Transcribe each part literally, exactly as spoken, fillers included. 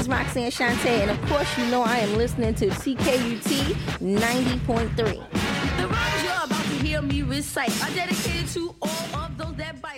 is Roxanne Shante, and of course you know I am listening to C K U T ninety point three. The rhymes you're about to hear me recite are dedicated to all of those that bite.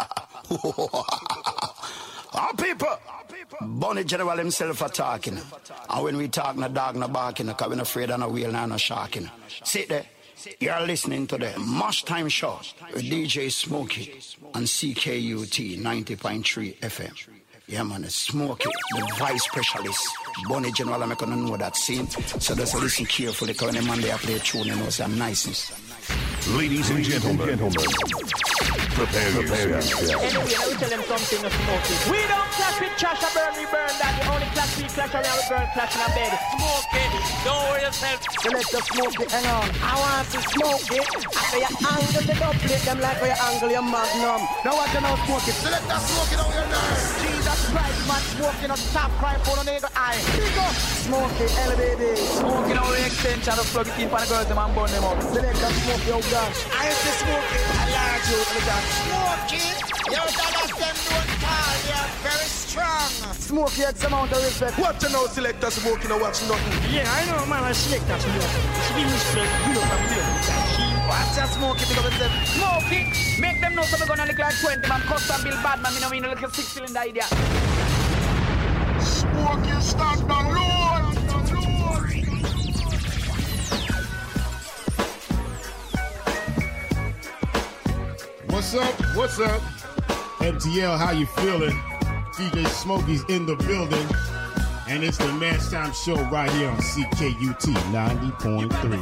Our people, Bonnie General himself are talking. And when we talk, no dog, no barking, because we're not afraid of no wheel, no, no sharking. Sit there. You're listening to the Mush Time Show with D J Smokey on C K U T ninety point three F M. Yeah, man, it's Smokey, the vice specialist. Bonnie General, I'm going to know that scene. So just listen carefully, because when the man they play a tune, you know some niceness. Ladies and gentlemen, gentlemen. Prepare, prepare yourself. Anyway, I will tell them something of smoking. We don't clash with trash, I burn, we burn that. The only clash we clash around, we burn, clash in a bed. Smoke it, don't worry yourself. So let the smoke it, hang on. I want to smoke it. After you angle the doublet, them like where you angle your magnum. Now what you know smoke it? So let the smoke it on your nerves. Jesus Christ, man, smoking on top crime for the nigga eye. Here we go. Smoke it, L B D. Smoking on the extension, of plug it in for the girls, them and burn them up. So let the smoke it, oh gosh. I have to smoke it, I large you, let me go. Smoking, your dollars them don't call, they are very strong. Smoky had some amount of respect. What you know, selector smoking or watch nothing? Yeah, I know, man, I selector smoking. She be respect, good up and good. Watch that smoky, pick up yourself. Smoky, make them know something gonna look like twenty, man. Custom build bad, man, me know me no look a six cylinder idea. Smoky, stand alone. What's up? What's up? M T L, how you feeling? D J Smokey's in the building. And it's the Mass Time Show right here on C K U T ninety point three.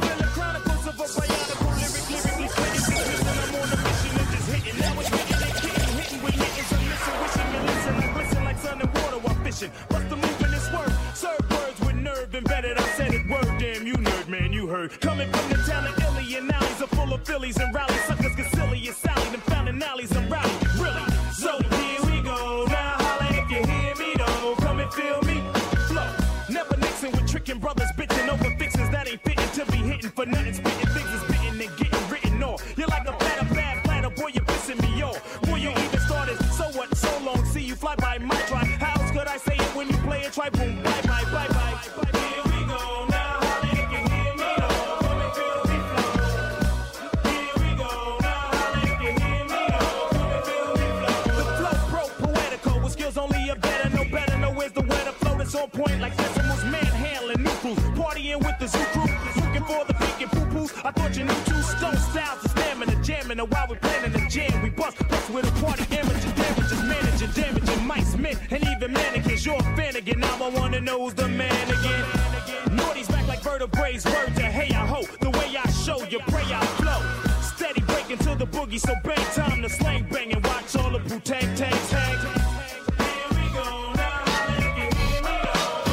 What's the movement is worth? Serve words with nerve embedded. I said it word, damn you nerd, man, you heard. Coming from the town of Illy and alleys are full of Phillies and rallies. Suckers get silly and Sally, them found in alleys and rally. Really? So here we go. Now holla if you hear me though. Come and feel me. Flow. Never mixing with tricking brothers, bitching over fixings that ain't fitting to be hitting for nothing. Spitting things is bitten and getting written off. You're like a bad, bad platter, boy, you're pissing me off. Boy, you even started. So what? So long. See you fly by my try. How else could I say it when you play it? Try boom, bye, bye, bye, bye. Here we go now. Holla if you hear me though. Come and feel me flow. Here we go now. Holla if you hear me though. Come and feel me flow. The flow broke poetical with skills only a better, no better, no where's the weather flow that's on point like decimals, manhandling new crews, partying with the zoo crew, looking for the pink and poo poo. I thought you knew two stone styles, the stamina, jamming, and while we planning the jam, we bust, bust with a party image and damages, managing, damaging mice, men, and even mannequins. You're a fan again, now I wanna know who's the man again. Naughty's back like vertebrae, word to hey I ho, the way I show you pray I flow. Steady breaking to the boogie, so bang time to slang bang and watch all the boo tang tang tang. Here we go now, holla if you hear me though.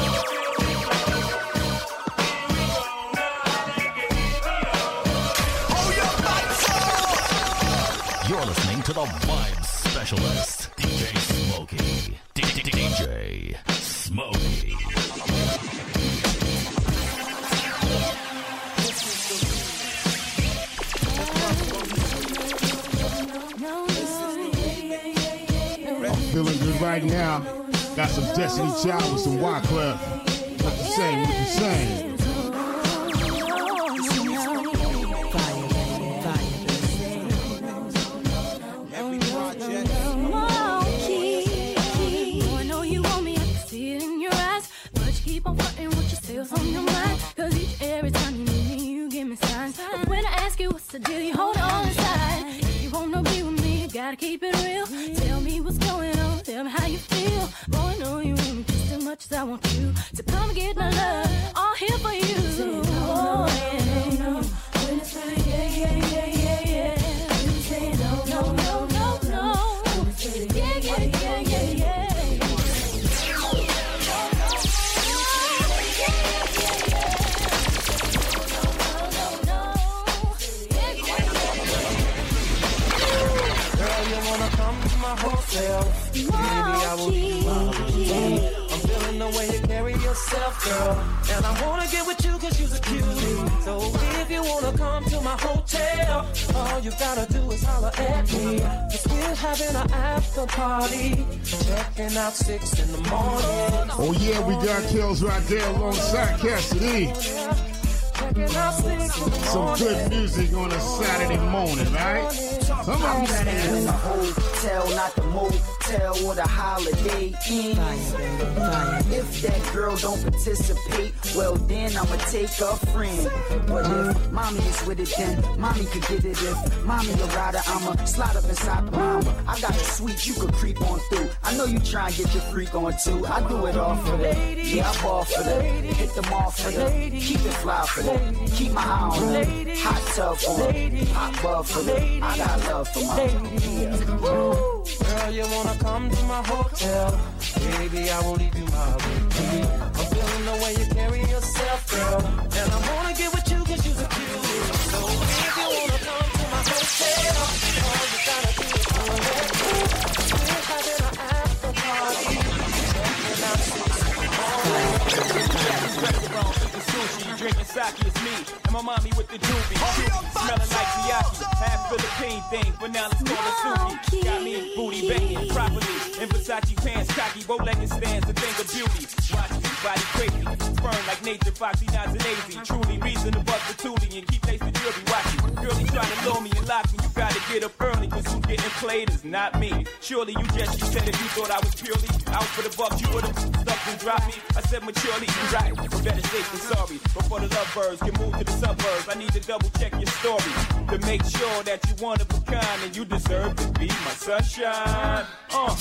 Here we go now, holla if you hear me though. Oh, your vibes! You're listening to the Vibes Specialist, D J Smokey. D J Smokey. I'm feeling good right now. Got some Destiny Child with some Wyclef. What you saying? What you saying? On your mind, cause each every time you meet me, you give me signs. But when I ask you what's the deal, you hold on inside. If you wanna be with me, you gotta keep it real. Tell me what's going on, tell me how you feel. Boy, I know you want me just as much as I want you. So come and get my love, all here for you. Oh, yeah, no, when it's like, yeah, yeah, yeah, yeah, yeah. You say no, no, no, no, no. Yeah, yeah, yeah, yeah, yeah. Hotel. Maybe I will be I'm feeling the way you carry yourself, girl. And I wanna get with you cause you're a cutie. So if you wanna come to my hotel, oh all you gotta do is holler at me. Cause we're having an after party, checking out six in the morning. Oh yeah, we got Kills right there alongside Cassidy. Some good music on a Saturday morning, right? Come on. I'm staying in the hotel, not the motel or the Holiday Inn. If that girl don't participate, well then I'ma take a friend. But if mommy is with it, then mommy could get it. If mommy a rider, I'ma slide up inside the mama. I got a suite you could creep on through. I know you try and get your freak on too. I do it all for that. Yeah, I ball for that. Hit them all for that. Keep it fly for that. Keep my eye on them. Hot tub for them. Hot bub for them. I got love for my yeah. Girl, you wanna come to my hotel? Baby, I will leave you my routine. I'm feeling the way you carry yourself, girl. And I wanna get with you cause you're a cutie. So if you wanna come to my hotel, all you gotta do is come and let me. We're having an after party. Checking out six in the morning. Drinking sake, it's me and my mommy with the doobie. Smelling like Miyaki, half Philippine thing, but now let's call it Suki. Got me booty banging properly in Versace pants, cocky, bow-legged stands, a thing of beauty. Watch me, body crazy, burn like nature, foxy, not lazy. Truly reason above the toolie and keep lace the jewelry. Watch you, girlie trying to lure me and lock me. You gotta get up early, cause who's getting played is not me. Surely you just you said if you thought I was purely out for the buck, you would've stuck and dropped me. I said maturely, you right, but better safe than sorry. Before the lovebirds can move to the suburbs, I need to double check your story to make sure that you one of a kind and you deserve to be my sunshine. Uh.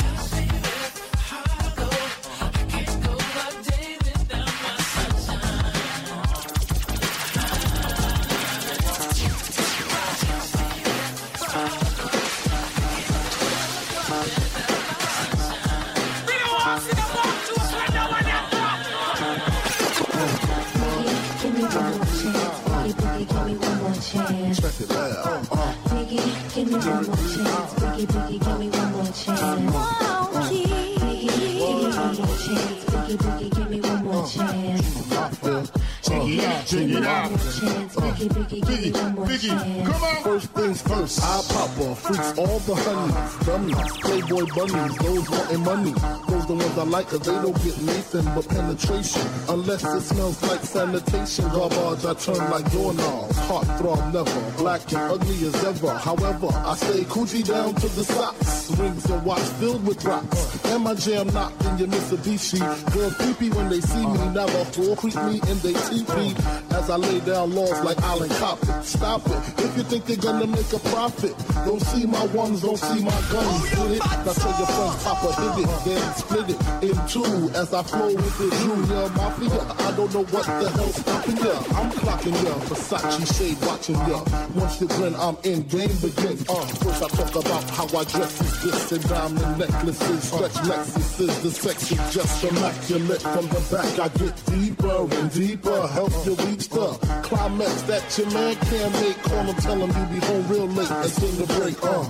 Check it out. Uh, Biggie, give me one more chance. Biggie, Biggie, give me one more chance. Biggie, Biggie, give me one more chance. Biggie, Biggie, give me one more chance. Check it out, check it out. Biggie, Biggie, give me one more chance. Come on. First things first, I pop off, freaks all the honeys, dummies, playboy bunnies, those wanting money. Those the ones I like, cause they don't get nothing but penetration. Unless it smells like sanitation. Garbage, I turn like doorknobs. Heart throb never, black and ugly as ever. However, I stay coochie down to the socks. Rings and watch filled with rocks. And my jam knocked in your Mitsubishi. Girls creepy when they see me, never fall creep me in they teepee. As I lay down laws like Island Coppin. Stop it, if you think they're gonna make a profit. Don't see my ones, don't see my guns. Get it? Now tell your friends, Papa hit it, then split it in two. As I flow with the Junior Mafia, I don't know what the hell's stopping ya. I'm clocking ya, Versace shade watching ya. Once you grin, I'm in, game begins. Uh, first I talk about how I dress is this and diamond necklaces, stretch Lexuses, the sex is just immaculate. From the back I get deeper and deeper, help you reach the climax that your man can't make. Call him, tell him you be home real late and sing the break. Uh.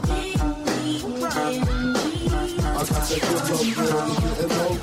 I got that good love, girl, you getting low.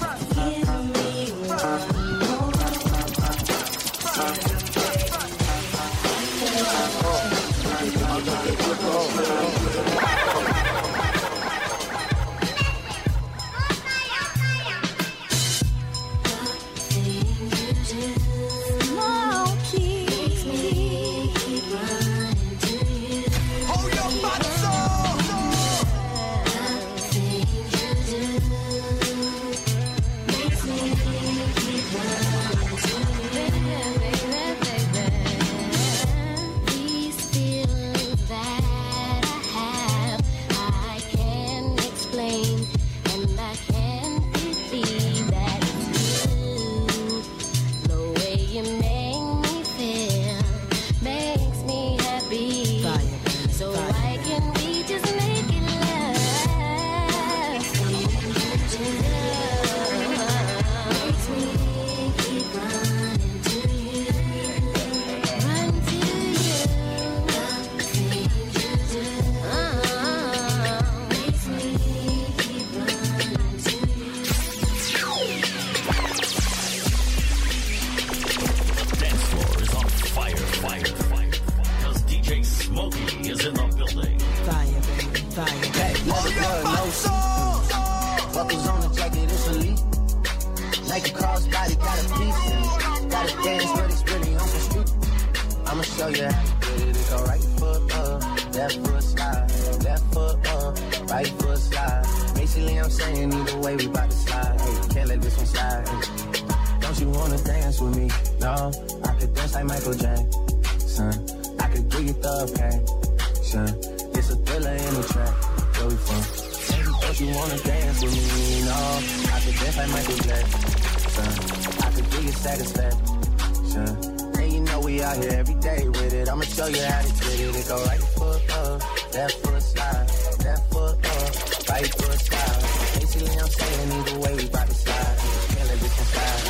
I'ma show you how to get it. It go right foot up, left foot slide, left foot up, right foot slide. Basically, I'm saying either way we bout to slide. Hey, can't let this one slide. Don't you wanna dance with me? No, I could dance like Michael Jackson. I could give you the passion. It's a thriller in the track. Where we from? Baby, don't you wanna dance with me? No, I could dance like Michael Jackson. I could give you satisfaction. And you know we out here every day with it. I'ma show you how to get it. It go right foot up, left foot slide, left foot up, right foot slide. Basically, I'm saying either way we bout to slide. Can't let this one slide.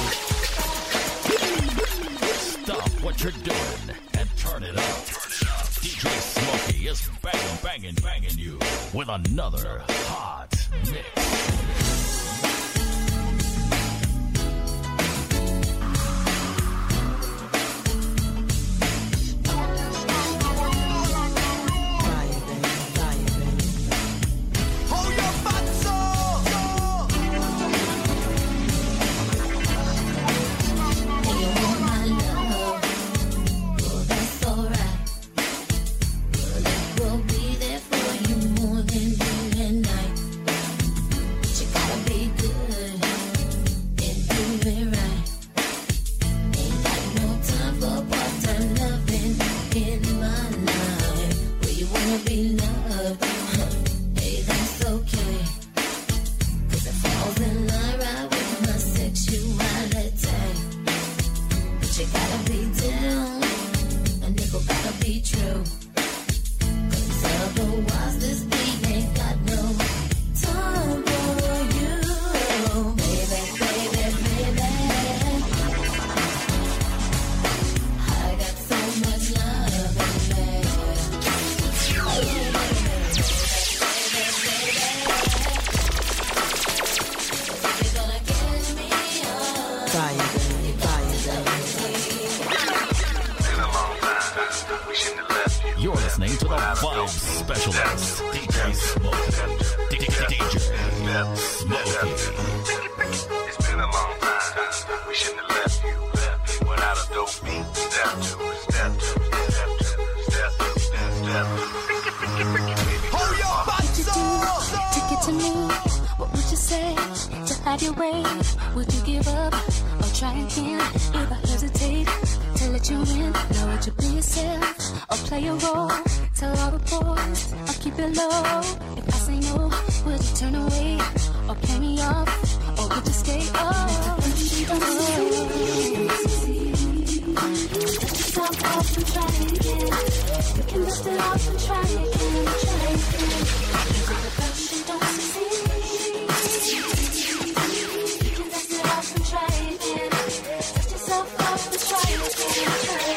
Stop what you're doing and turn it up. D J Smokey is banging, banging, banging you with another hot mix. You're listening to the Vibe Specialist, D J Smokey. D J Smokey. It's been a long time. We shouldn't have left you. Left you without a dope beat. Step two, step two, step two, step two, step two. Hold your butts up. Take it to me. What would you say to have your way? Would you give up or try again? If I hesitate to let you in, know would you be yourself or play a role? Tell all the boys I'll keep it low. If I say no, would you turn away or play me off, or would you stay up? Dust yourself off and try again. You can dust it off and try again, try again. You don't succeed. You can dust it off and try again. Dust yourself off and try again, try again.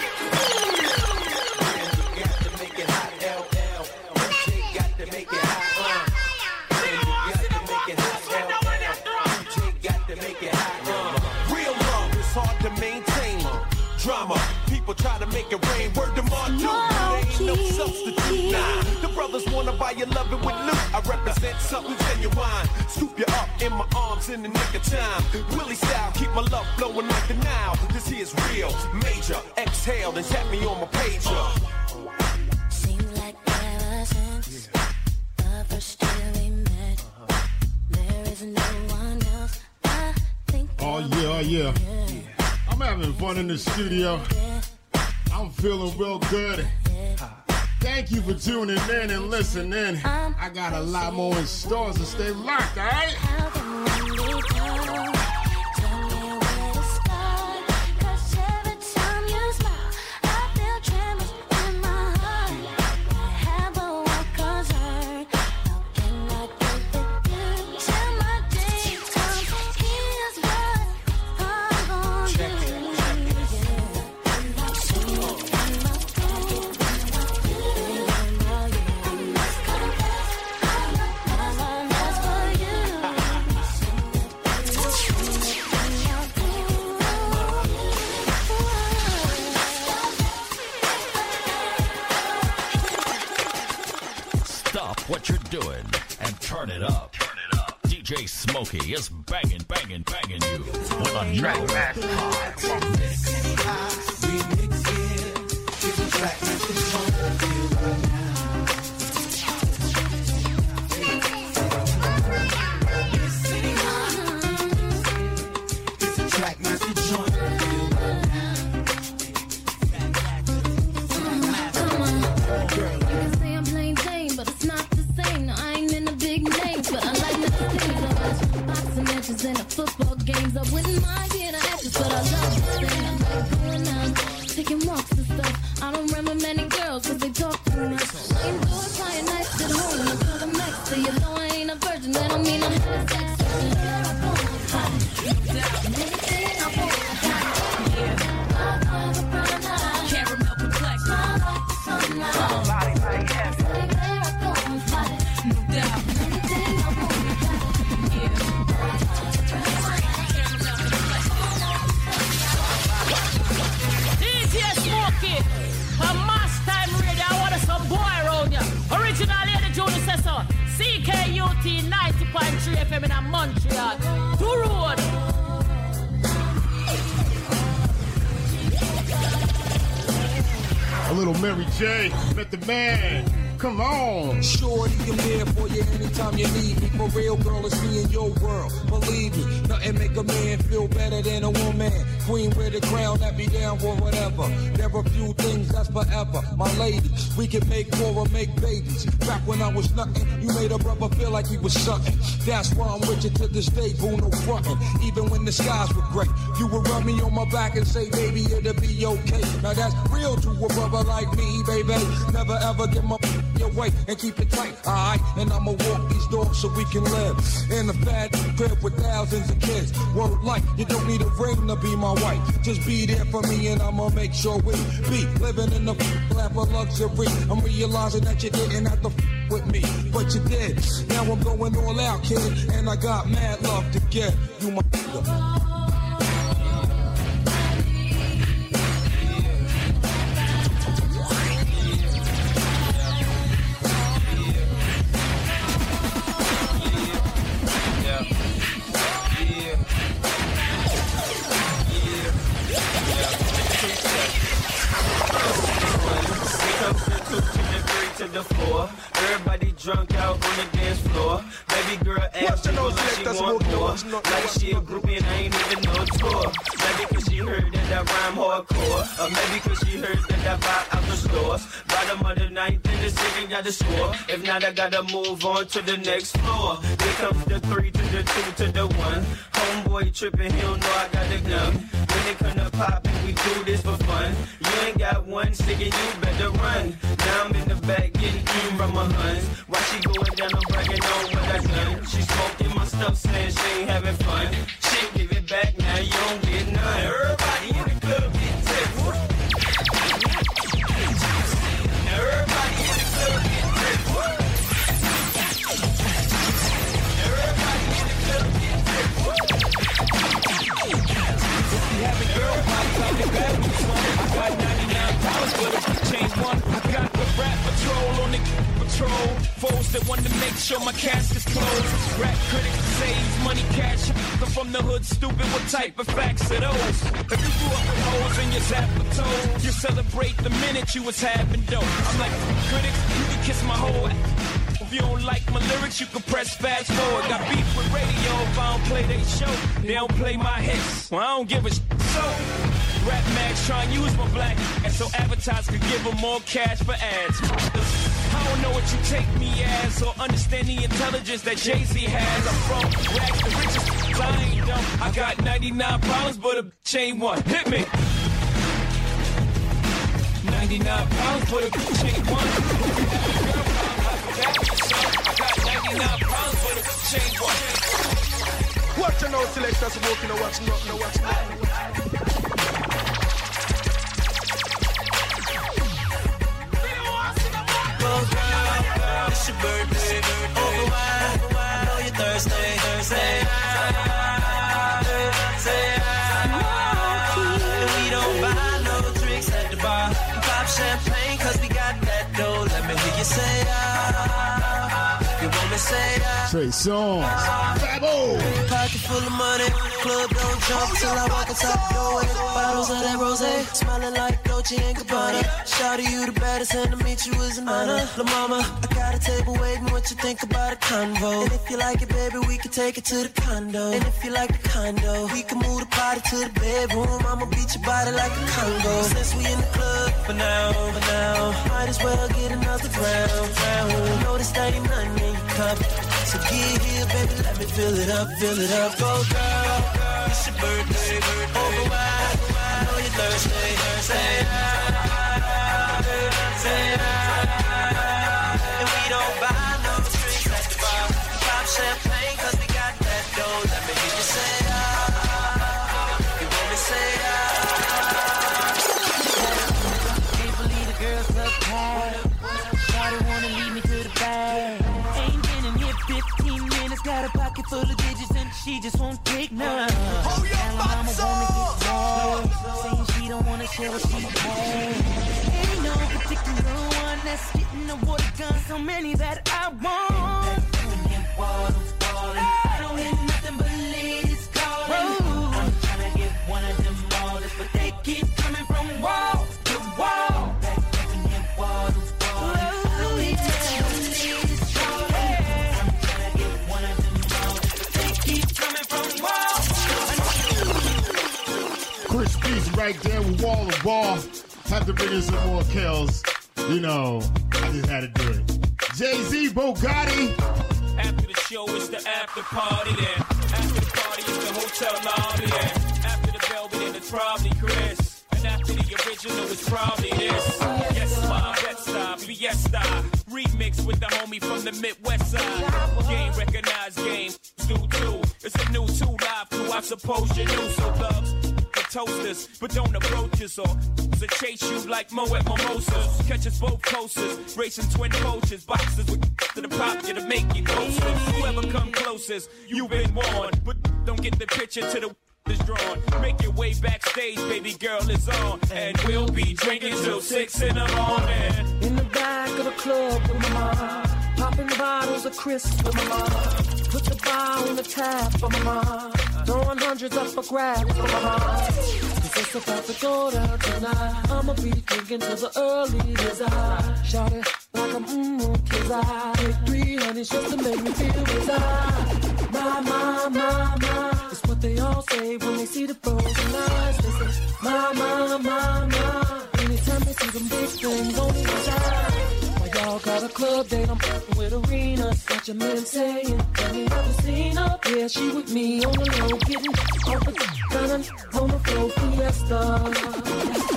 People try to make it rain, word to Mark Duke, there ain't no substitute. Nah, the brothers wanna buy you love it with loot. I represent something genuine. Scoop you up in my arms in the nick of time. Willie style, keep my love blowing like the Nile. This here's real, major. Exhale and tap me on my pager. Seems like ever since the first year we met, there is no one else I think. Oh yeah, oh yeah. I'm having fun in the studio. I'm feeling real good. Thank you for tuning in and listening. I got a lot more in store, so stay locked, all right? What you're doing and turn it up. Turn it up. D J Smokey is banging, banging, banging you with a track hot mix. Remix it. remarks and stuff. I don't remember many girls cause they talk too much. I ain't doing flying nights at home until I'm next to you. Though I ain't a virgin, that don't mean I had sex. Caramel complexion. Body like yes. No doubt. D J Smokey, a mass time radio. I want some boy around ya. Original Lady Junior says so. C K U T ninety point three F M in a Montreal. Two road. A little Mary J. Met the man. Come on. Shorty, I'm there for you anytime you need me. For real, girl, it's me in your world. Believe me, nothing make a man feel better than a woman. Queen with a crown, that be down for whatever. There are few things that's forever. My lady, we can make more or make babies. Back when I was nothing, you made a brother feel like he was something. That's why I'm with you to this day, boo, no frontin'. Even when the skies were gray, you would rub me on my back and say, baby, it'll be okay. Now that's real to a brother like me, baby. Never ever get my your way and keep it tight, alright? And I'ma walk these dogs so we can live in a fat crib with thousands of kids. Word like, you don't need a ring to be my wife. Just be there for me and I'ma make sure we be living in the lap of luxury. I'm realizing that you didn't have to f with me, but you did. Now I'm going all out, kid, and I got mad love to give you my nigga. To the floor, everybody drunk out on the dance floor. Baby girl asked me like she want more, like she a groupie and I ain't even no tour. Maybe cause she heard that I rhyme hardcore, or maybe cause she heard that I buy out the stores. Bottom of the ninth in the city got the score. If not, I gotta move on to the next floor. Here comes the three to the two to the one. Homeboy tripping, he don't know I got the gun. When it come to poppin', we do this for fun. You ain't got one stick and you better run. Now I'm in the back getting eaten from my huns. While she going down, I'm bragging on what I done. She smoking my stuff, saying she ain't having fun. Shit, give it back, now you don't get none. Everybody in the club get tipped. Everybody in the club get tipped. Everybody in the club get tipped. If you having girl pops out the back, I got ninety-nine dollars for the chain one. I got the rap patrol on the patrol. Foes that want to make sure my cask is closed. Rap critics save money cash. I'm from the hood, stupid. What type of facts are those? If you grew up with hoes in your zapper toes, you celebrate the minute you was having dope. I'm like, critics, you can kiss my whole ass. If you don't like my lyrics, you can press fast forward. Got beef with radio if I don't play they show. They don't play my hits. Well, I don't give a sh- so. Rap mags try and use my black and so advertisers could give them more cash for ads. I don't know what you take me as or understand the intelligence that Jay-Z has. I'm from rags to riches, so I ain't dumb. I got ninety-nine problems, but a chain one. Hit me. ninety-nine problems, but a chain one. I got ninety-nine problems, but a chain one. Watch your nose, selectors walking, watch nothing, watch nothing. It's your birthday, over wine, I know you're thirsty, Thursday, say and we don't buy no drinks at the bar, pop champagne cause we got that dough, let me hear you say ah, you want me say ah. Trey Songz, Fabo. Pocket full of money, club don't jump till I walk inside the door. Bottles of that rosé, smelling like Dolce and Gabbana. Shout you the baddest, and to meet you is an honor. La mama, I got a table waiting. What you think about a convo? And if you like it, baby, we can take it to the condo. And if you like the condo, we can move the party to the bedroom. I'ma beat your body like a Congo. Since we in the club for now, for now, might as well get another round, round. Notice that ain't nothing in your cup, so get here, baby, let me fill it up, fill it up. Go girl, it's your birthday, birthday. Over wide, I know you're thirsty, thirsty. full of digits and she just won't take none. Oh, yeah, mama wanna get more, saying she don't wanna share what she has. Ain't no particular one that's getting the water gun. So many that I want. I don't hear nothing but ladies calling. I'm tryna get one of them all, but they keep coming from wall to wall. Chris Beats right there with wall to wall. Have to bring in some more kills. You know, I just had to do it. Jay-Z, Bugatti. After the show, it's the after party then. After the party, it's the hotel lobby then. After the Velvet, and it's probably Chris. And after the original, it's probably this. Yes, my Bed-Stuy, Fiesta. Remix with the homie from the Midwest side. Game recognized, game do too. It's a new two live crew, I suppose you knew. So loves for toasters, but don't approach us or to chase you like Mo at Mimosas. Catch us both coasters, racing twin coaches, boxes with to the pop you to make it closer. Whoever come closest, you've been warned, but don't get the picture to the is drawn. Make your way backstage, baby girl is on, and we'll be drinking till six in the morning. In the back of the club with my mom, popping bottles of crisps with my mom. Put the bar on the tab for my mom, throwing hundreds up for grabs for my mom. Cause it's about to go down tonight. I'ma be drinking till the early desire. Shout it like I'm mmm, cause I take three honeys just to make me feel desire. My, my, my, my, it's what they all say when they see the frozen eyes. They say, my, my, my, my, anytime they see them big things on the inside. Why y'all got a club date, I'm fucking with arenas. Got your man saying, tell me have you seen her? Yeah, she with me on the low, getting off the kind of on the floor, fiesta.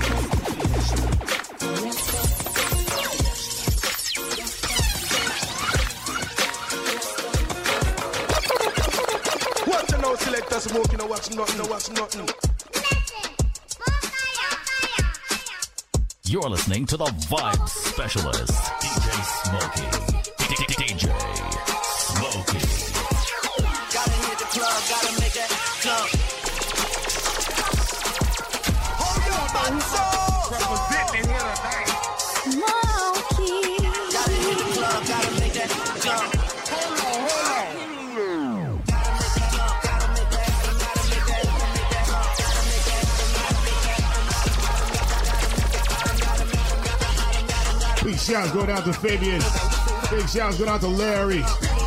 Selector smoking, no watch nothing, no watch nothing. You're listening to the Vibe Specialist, D J Smokey. D J Smokey. Gotta hit the club, gotta make that jump. Hold your butts representing here tonight. Smokey. Gotta hit the club, gotta make that jump. Hold on, hold on. Big shouts going out to Fabian. Big shouts going out to Larry.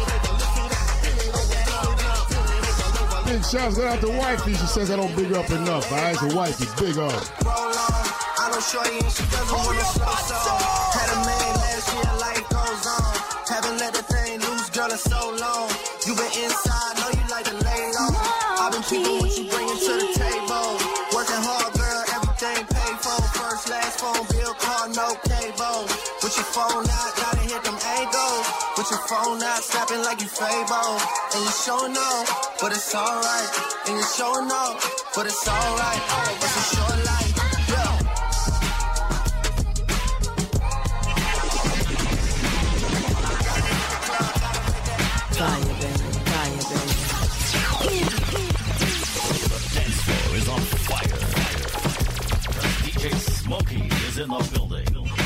Big shouts going out to Wifey. She says I don't big up enough. All right, so Wifey, big up. I don't show you and she doesn't want to slow song. Had a man last year, life goes on. Haven't let the thing loose, girl, in so long. You been inside, know you like to lay low. I've been keeping what you bringing to the table. Working hard, girl, everything paid for. First, last phone bill, car, no cable. With your phone out, gotta hit them angles. With your phone out, snapping like you Fable. And you showing off, but it's alright. And you showing off, but it's alright. It's a short life, yeah. Fire, baby, fire, baby. The dance floor is on fire. D J Smokey is in the building.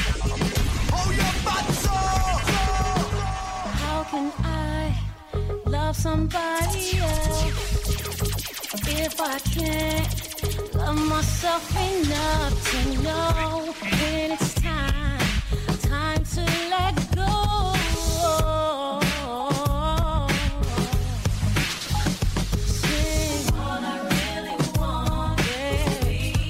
How can I love somebody else if I can't love myself enough to know when it's time, time to let go? Sing all I really want, baby.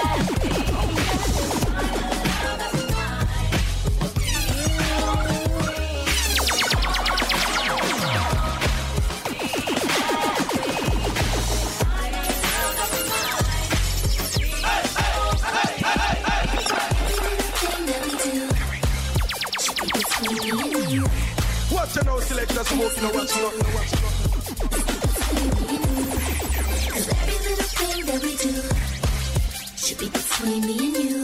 Watch your now, selector smoking, no watch nothing, no watch nothing. Cause every little thing that we do should be between me and you.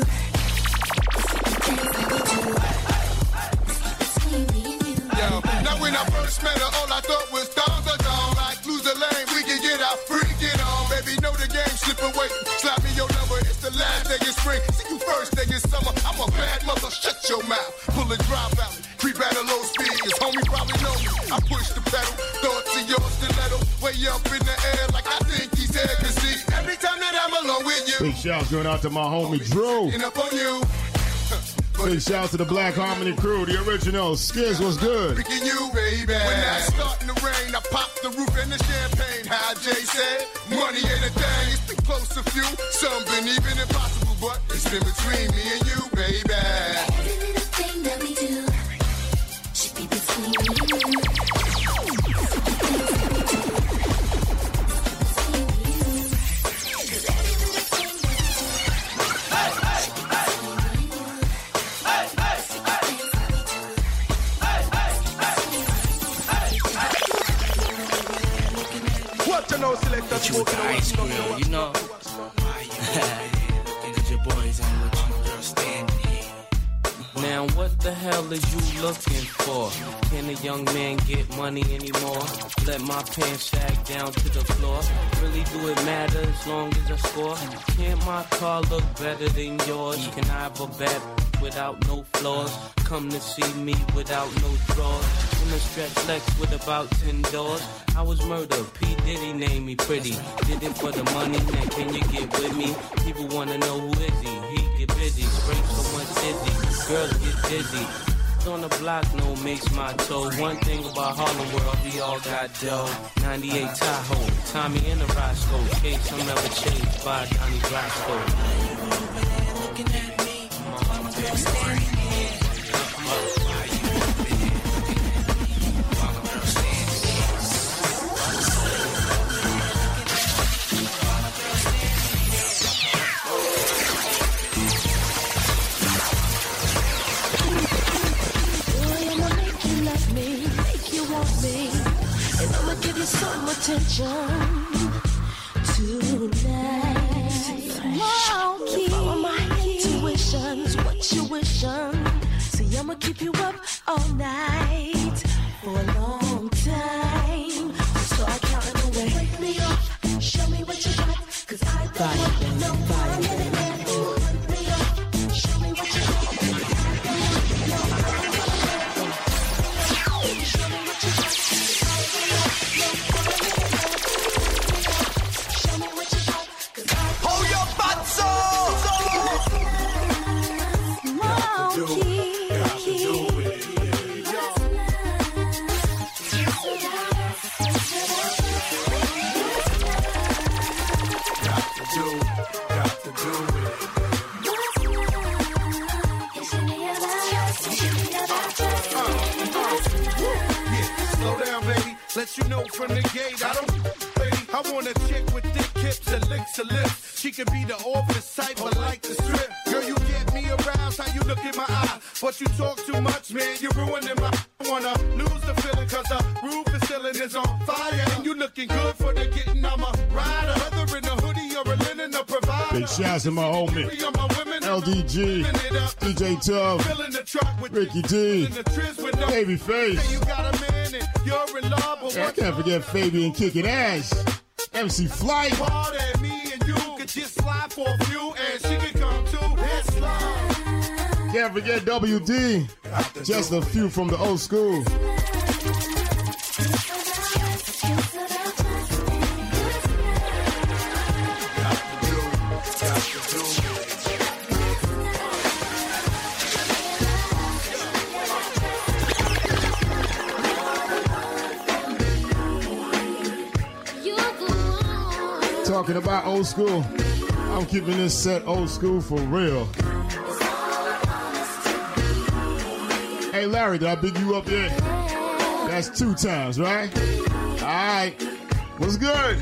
Yo, now when I first met her, all I thought was down the down. spring. See you first day in summer. I'm a bad mother, shut your mouth. Pull a drop out, creep at a low speed. His homie probably know me. I push the pedal, throw it to your stiletto. Way up in the air like I think he's there. Cause see, every time that I'm alone with you. Big shout going out to my homie Drew. And up on you. Big shout out to the Black Harmony crew, the original. Skiz was good. Picking you, baby. When I start in the rain, I pop the roof and the champagne. How Jay said, money ain't a thing. It's been close to few. Some been even impossible, but it's been between me and you, baby. Every little thing that we do should be between me and you. But you with the ice grill, you know. Cause your boys ain't with you, girl, standing here. Now what the hell is you looking for? Can a young man get money anymore? Let my pants sag down to the floor. Really do it matter as long as I score? Can't my car look better than yours? Can I have a bet without no flaws? Come to see me without no drawers. In a stretch Lex with about ten doors. I was murdered, P. Diddy named me pretty. Did it for the money, now can you get with me? People wanna know who is he, he get busy. Spray so much dizzy, girls get dizzy. On the block, no makes my toe. One thing about Harlem World, we all got dough. ninety-eight Tahoe, Tommy and the Roscoe. Case I'm ever changed by Donnie Brasco. Looking at me, I'm standing here. Some attention tonight. Follow my intuitions, what you wishin'. See, I'ma keep you up all night for a long time. Start counting away. Wake me up, show me what you got, 'cause I don't want no fire minute man. Wake me up, show me what you got. Let you know from the gate, I don't lady. I want a chick with thick hips and licks her lips. She could be the office type, but like the strip. Girl, you get me aroused, how you look in my eye. But you talk too much, man, you're ruining my. I wanna lose the feeling, 'cause the roof is ceiling is on fire. And you looking good for the getting, I'm a rider. Whether in a hoodie or a linen, a provider. Big shouts to my homie L D G, D J Tub, Ricky D, Babyface. I can't forget Fabian kicking ass. M C Flight. Can't forget W D. Just a few from the old school. Talking about old school, I'm keeping this set old school for real. Hey Larry, did I big you up yet? That's two times, right? All right, what's good?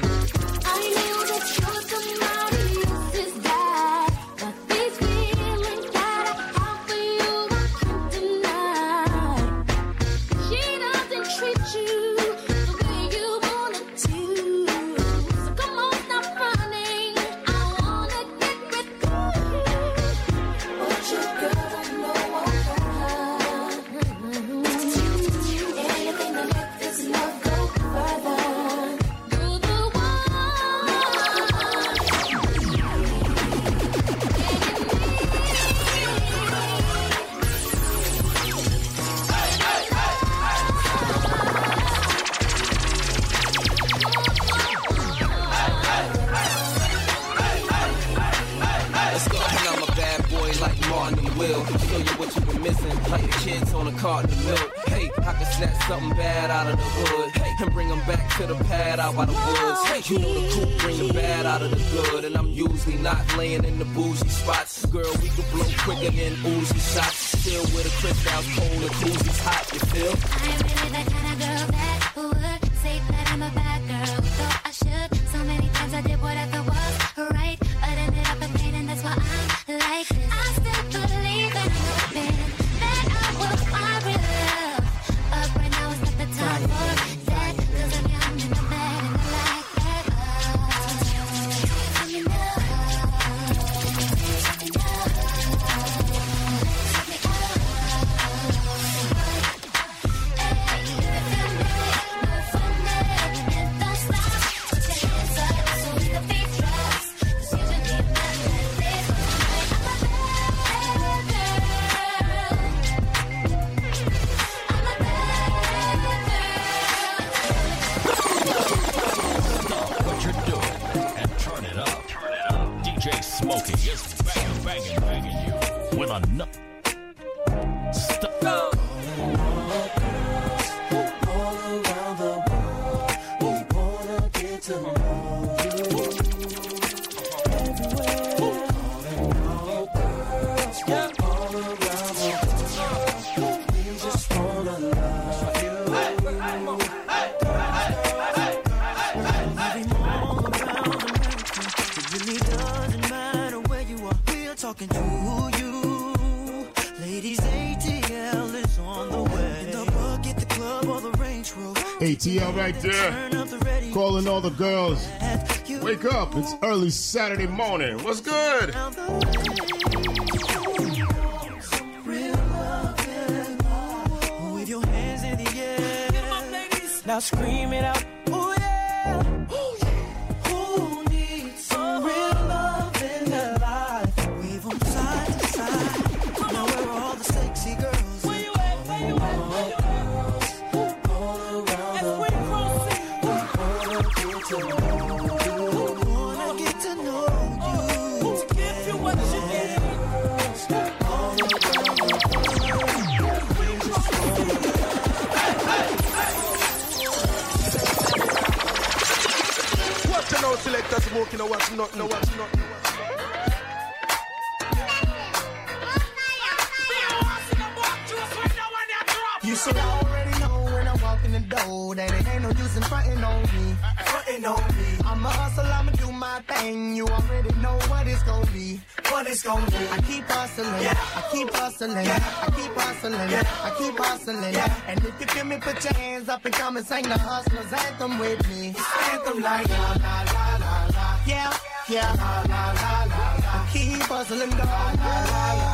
Martin and Will. Show you what you've been missing, like the kids on a carton of milk. Hey, I can snatch something bad out of the hood, hey, and bring them back to the pad out by the woods. Hey, you know the coupe, bring the bad out of the good, and I'm usually not laying in the bougie spots. Girl, we can blow quicker than Uzi shots. Still with a crystal's cold and Uzi's hot, you feel? I am really that kind of girl that would say that I'm a bad girl. Though I should, so many times I did what I thought was right, but ended up in pain, and that's why I'm like this. I still believe that I'm hoping that I will find real love, but right now it's not the time for that, cause I'm young and I'm bad and I like that. Let me know, let me know, let me know. Smokey is banging, banging, banging you with a nut. Stop. Go. All around the world, we wanna get to know you. Everywhere, all girls, yeah, all around the world, we just wanna love you. Hey, hey, hey, hey, hey, hey, talking to you. Ladies, A T L is on the way. In the bucket, the club, or the Range Rover. A T L right there. Calling all the girls. Wake up. It's early Saturday morning. What's good? With your hands in the air. Now scream it out. Oh yeah. Who needs some real love in their life? From side to side. Now where are all the sexy girls? Where you at? Where you at? Where you at? All around the world. We wanna get to know you. Wanna get to know you. To give you what you need. All around the world. We just wanna. Hey, hey, hey. What you know, selector smoking, or what's not, no, what's not. You should already know when I walk in the door that it ain't no use in frontin' on me. Frontin' on me. I'ma hustle, I'ma do my thing. You already know what it's gonna be. What it's gonna be. I keep hustling, yeah. I keep hustling, yeah. I keep hustling, yeah. I keep hustling, yeah. And if you feel me, put your hands up and come and sing the hustler's anthem with me. Anthem like la la la la la. Yeah, yeah. La la la la la. I keep hustling, dog. La la la la.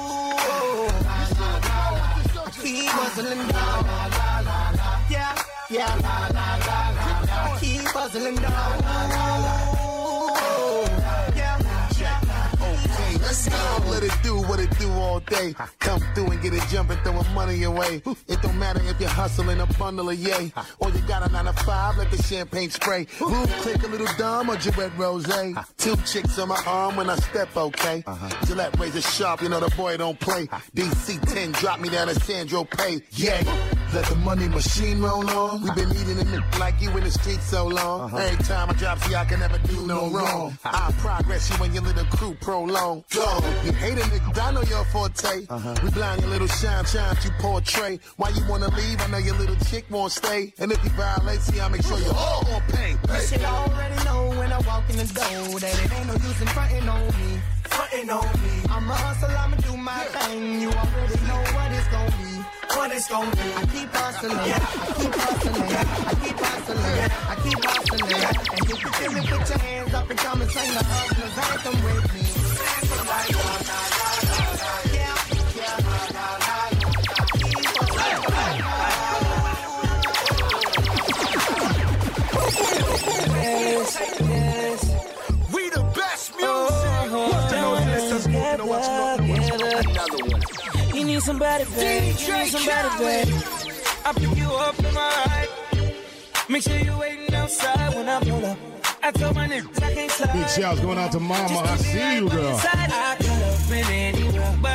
Keep hustling down, la la la la. Yeah, yeah, la la la la la. Keep hustling down, la la la. Yeah, okay, let's go. Let it do what it do all day. Come through and get it jumping, throwing money your way. It don't matter if you're hustling a bundle of yay, or you got a nine to five, let the champagne spray. Blue click a little dumb or Gillette Rose. Two chicks on my arm when I step, okay. Gillette razor sharp, you know the boy don't play. D C ten drop me down to Sandro Pay. Yeah, let the money machine roll on. We been eating in it like you in the street so long. Every time I drop, see I can never do no wrong. I progress you when your little crew prolong. Go, you hate a nigga, I know your forte. Uh-huh. We blind your little shine, shine you portray. Why you wanna leave? I know your little chick won't stay. And if you violate, see I make sure you all gon' pay. You should already know when I walk in the door that it ain't no use in frontin' on me. Frontin' on me. I'ma hustle, I'ma do my thing. You already know what it's gon' be. What it's gon' be. I keep hustling, I keep hustling, I keep hustling, I keep hustling. And if you feel me, put your hands up and come and sing the hustler's anthem with me. Anthem like la la la la la. Yeah, yeah, la la la la. Keep hustling. Yes, yes. We the best music. What's the noise? Let's smoke, you know what's not. Another one. You need somebody, babe. You need somebody, babe. I pick you up in my ride. Make sure you're waiting outside when I pull up. I told my niggas I can't slide. Big shouts going out to Mama. I see you, girl. I could have been anywhere, but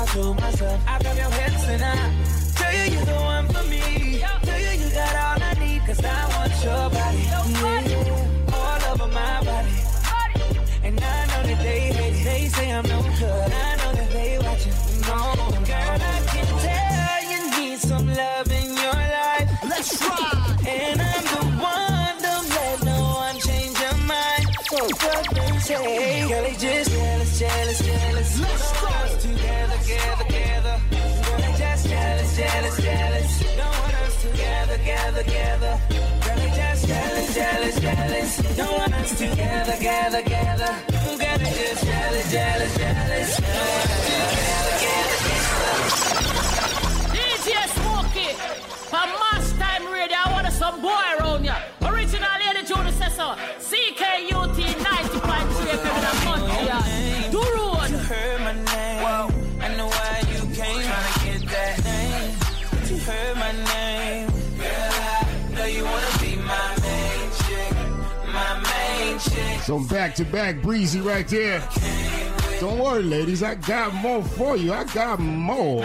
told myself, I grab your hips and I tell you you're the one for me. Tell you you got all I need, cause I want your body. Yeah, all over my body. And I know that they hate it. They say I'm no good. I know that they watching. No, girl, I can tell you need some love in your life. Let's ride. And I'm the one, don't let no one change your mind. So up and say, girl, they just jealous, jealous, jealous. Let's go. Together, together, together. Girl, they just jealous, jealous, jealous. Don't want us together, together, together. Girl, they just jealous, jealous, jealous. Don't want us together, together, together. Girl, they just jealous, jealous, jealous. Don't want us together, together, together. D J Smokey, from Mass Time Radio, I want some boy around ya. Original Lady Judy says so. C K U T ninety point three F M in the country, yeah. Do road. You heard my name. Whoa. I know why you came. Trying to get that name. You heard my name. Girl, I know you wanna be my main chick. My main chick. Some back-to-back breezy right there. Don't worry, ladies. I got more for you. I got more.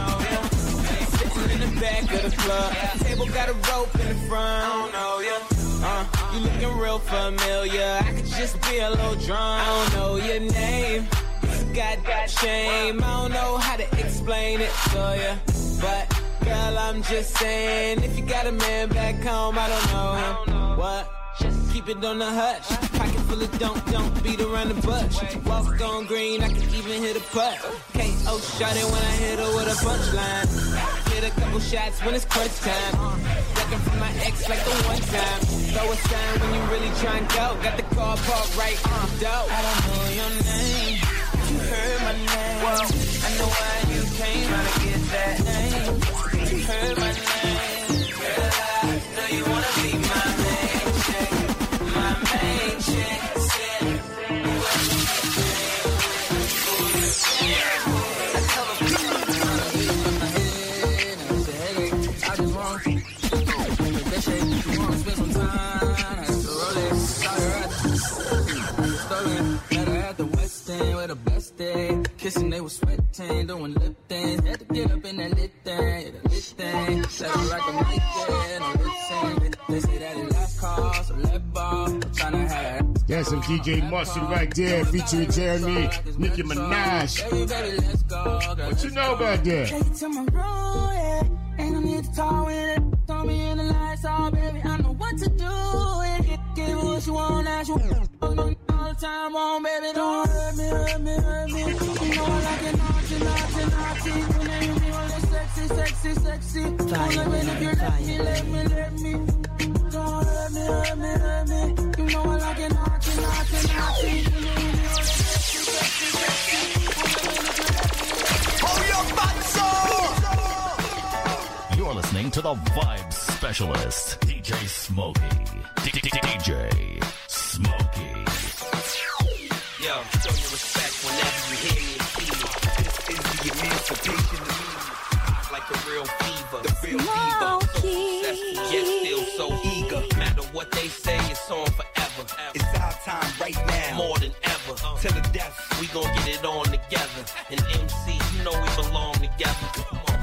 In the back of the club, table got a rope in the front. I don't know ya. Uh, you looking real familiar. I could just be a little drunk. I don't know your name. Got got shame. I don't know how to explain it to ya, but girl, I'm just saying, if you got a man back home, I don't know him. What? Just keep it on the hush. Pocket full of don't, don't beat around the bush. Walk on green, I can even hit a putt. K O shot it when I hit her with a punchline. Hit a couple shots when it's crunch time. Ducking from my ex like the one time. Throw a sign when you really try and go. Got the car parked right on the door. I don't know your name. You heard my name. Whoa. I know why you came. Trying to get that name. You heard my name. Girl, I know you wanna be my main chick. My main chick. I just want to that shit. You wanna spend some time? That's the Rolex. Stolen. Met her at the West End with a best day. Kissing, they was sweating, doing lip things. Had to get up in that lit thing, yeah, the lit thing. Let her rock them like that, no lip sync. They say that it last call, so let ball. Tryna have that. That's some D J Mustard right there, featuring Jeremy, Nicki Minaj. Baby, baby, let's go. What you know about that? Take it to my room, yeah. Ain't no need to talk with it. Throw me in the lights, oh baby, I know what to do. Yeah. Give her what you want, as you want. All the time on, baby, don't hurt me, hurt me, hurt me. You know I like it naughty, naughty, naughty. When they use me on the sexy, sexy, sexy. Fire, baby, if you let me, let me, let me. Don't hurt me, hurt me, hurt me. You know I like it naughty, naughty, naughty. When they use me on the sexy, sexy, sexy. Oh, your bad soul! You're listening to the Vibe Specialist, D J Smokey. D J Smokey. Yo, show your respect whenever you hear me and see me. This is the emancipation of me. Hot like a real fever. The real fever. So successful, yet still so eager. Matter what they say, it's on forever. It's our time right now. More than ever. Till the death, we gon' get it on together. And M C, you know we belong together. Come on.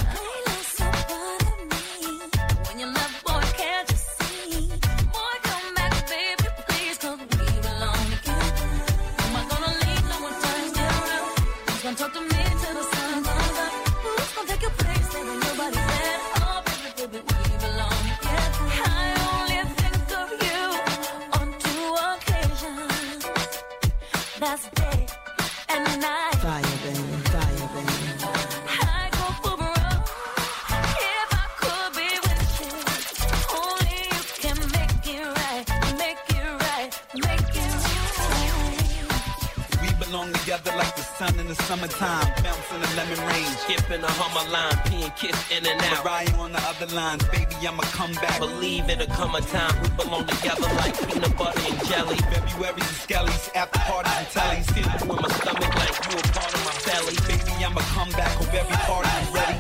Talk to me till the sun comes up. Who's gonna take your place? There ain't nobody there. Oh, baby, baby, we belong together. I only think of you on two occasions. That's day and night. Fire, baby, fire, baby. I go for broke if I could be with you. Only you can make it right, make it right, make it right. We belong together like the sun in the summertime, bounce in the lemon rain, skip in the Hummer line, pee and kiss in and out. Mariah on the other lines, baby, I'ma come back. Believe it'll come a time we belong together like peanut butter and jelly. February's and skellies, after parties and tellies. Feel you in my stomach like you a part of my belly. Baby, I'ma come back, hope every party is ready.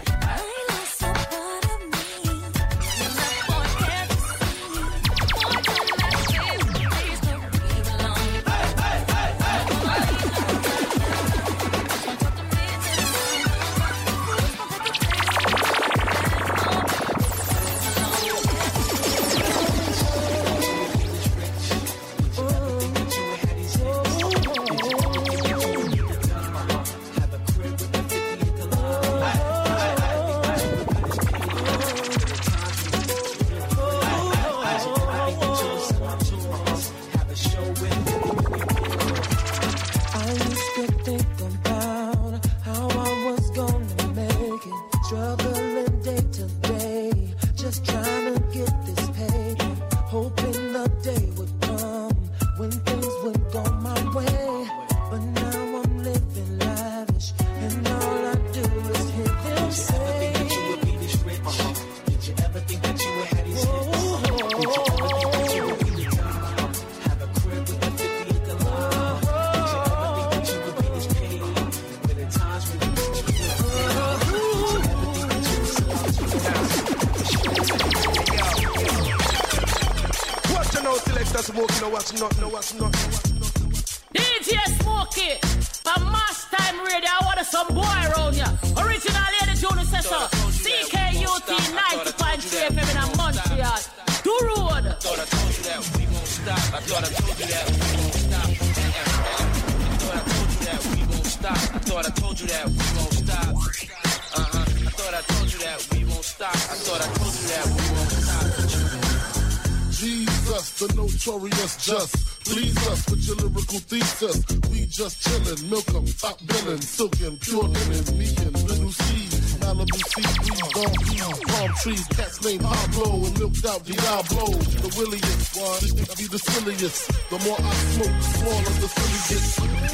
know what's not, know what's not, know what's not. D J Smokey, from Mass Time Radio, I want some boy around ya. Original Lady Junior Sessa, C K U T ninety point three F M in Montreal. Do road. I thought I told you that we won't stop. I thought I told you that we won't stop. I thought I told you that we won't stop. I thought I told you that we won't stop. Uh-huh. I thought I told you that we won't stop. I thought I told you that we won't stop. Jesus, the notorious just. Please us with your lyrical thesis. We just chillin', milk 'em, top billin', silkin', pure linen, me and little seeds, Malibu sea breeze, dawn peas, palm trees, cats named Pablo and milked out Diablo. The williest one, this nigga be the silliest. The more I smoke, the smaller the silly gets.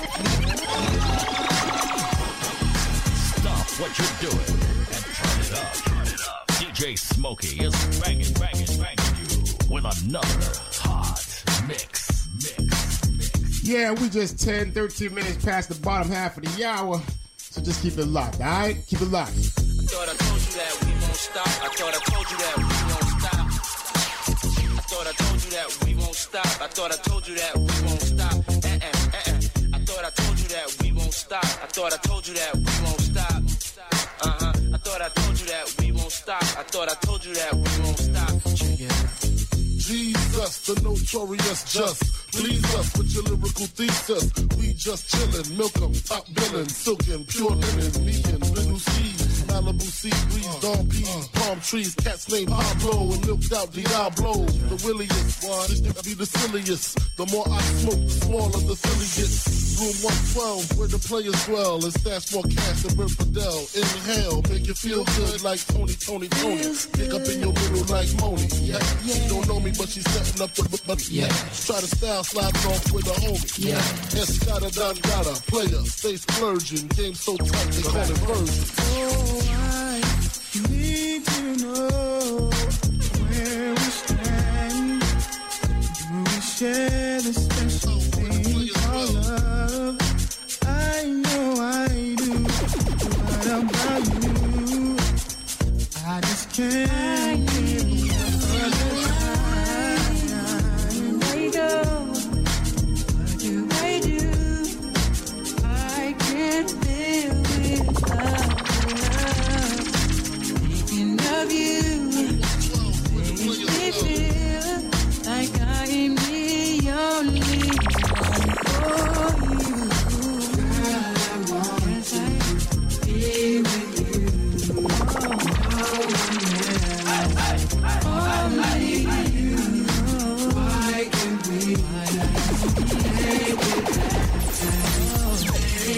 Stop what you're doing and turn it up. Turn it up. D J Smokey is banging, banging, banging you with another hot mix. Yeah, we just ten, thirteen minutes past the bottom half of the hour. So just keep it locked, all right? Keep it locked. I thought I told you that we won't stop. I thought I told you that we won't stop. I thought I told you that we won't stop. I thought I told you that we won't stop. Uh-uh, uh-uh. I thought I told you that we won't stop. I thought I told you that we won't stop. Uh-huh. I thought I told you that we won't stop. I thought I told you that we won't stop. Check it out. Jesus, the notorious just. Please us with your lyrical thesis. We just chillin', milk 'em, top billin', silkin', pure linen, me and little seeds, Malibu sea breeze, dawn peas, palm trees, cats named Pablo and milked out Diablo. The williest one, this nigga be the silliest. The more I smoke, the smaller the silly gets. Room one twelve, where the players dwell, and stash more cash than Bert Fidel. Inhale, make you feel good like Tony, Tony, Tony. Pick up in your middle like Moni. Yeah, she don't know me, but she's setting up the but yeah. Try to style sliding off with a homie. Yeah, Escada Don Gata, player, stay splurging. Game so tight they call it version. Oh, I need to know where we stand. Do we share the special thing called love? I know I do. What about you? I just can't get enough. I go. What do I do? I can't live without love. Thinking of you makes me feel like I am the only one for you. Girl, I want to be with you. Oh, yeah. Only you. Why can't we stay with that?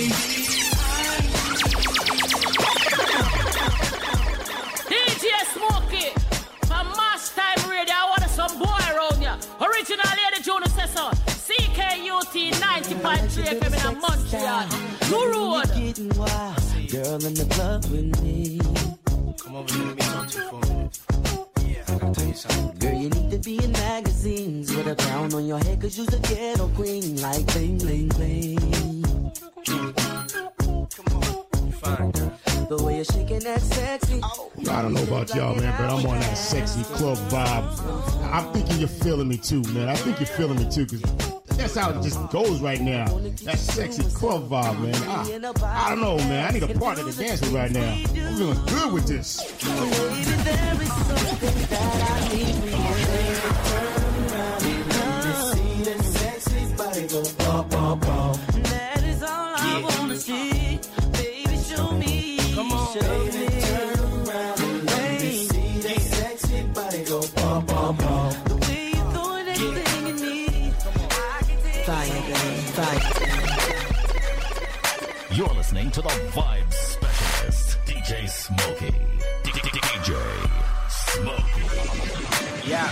D J Smokey, from Mass Time Radio, I want some boy around ya. Original Lady Junior Sessa, C K U T ninety point three F M in Montreal. New Road. Getting wild, girl in the club with me. Come over here and be talk to you for a minute. Yeah, I gotta tell you something. Girl, you need to be in magazines with a crown on your head, cause you's a ghetto queen, like bling, bling, bling. Come on, you fine, girl. The way you're shaking that sexy. I don't know about y'all, man, but I'm on that sexy club vibe. I'm thinking you're feeling me too, man. I think you're feeling me too, because that's how it just goes right now. That sexy club vibe, man. I, I don't know, man. I need a partner to dance with right now. I'm feeling good with this. Baby, there is something that I need for you. See that sexy body go bum, bum, bum. That is all I wanna see. Baby, show me. Come on, show me. Turn around and let me see that sexy body go bum, bum, bum. The way you throw that thing in me. Fire, baby, fire. You're listening to the Vibe Specialist, D J Smokey. D J Smokey. Yeah.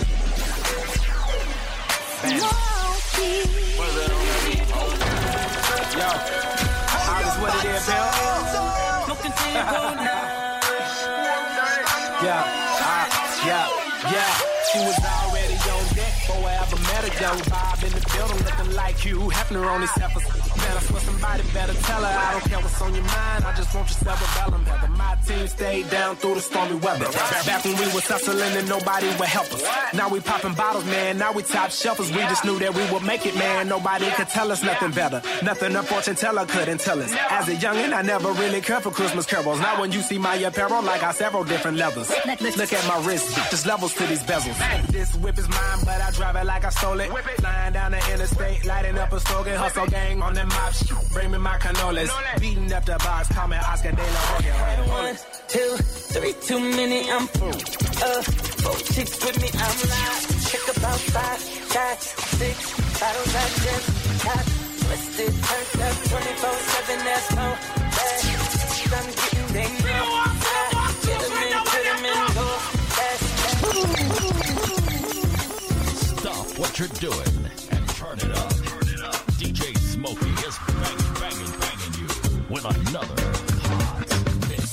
Smokey. What is that on that? Yo, how is what it is, pal? Looking to you go now. Yeah, uh, yeah, yeah. She was already on deck before I ever met her. Young Bob in the building looking like Hugh Hefner on his self. Man, I swear somebody better tell her I don't care what's on your mind. I just want your cerebellum, Heather. My team stayed down through the stormy weather. Back when we was hustling and nobody would help us. Now we popping bottles, man. Now we top shelfers. We just knew that we would make it, man. Nobody could tell us nothing better. Nothing a fortune teller couldn't tell us. As a youngin', I never really cared for Christmas carols. Now when you see my apparel, like I several different levels. Look at my wrist, just levels to these bezels. This whip is mine, but I drive it like I stole it. Flying down the interstate, lighting up a slogan. Hustle gang on the mop, bring me my cannolis. Beating up the box, call me Oscar De La Hoya. One, two, three, too many, I'm full. Uh, four chicks with me, I'm live. Check about five, shots, six bottles I just got. Twisted, turned up, twenty-four seven, that's no bad. I'm getting dangerous. Get them in, put them in, go fast. Stop what you're doing and turn it up. Turn it up. D J Smokey is banging, banging, banging you with another hot mix.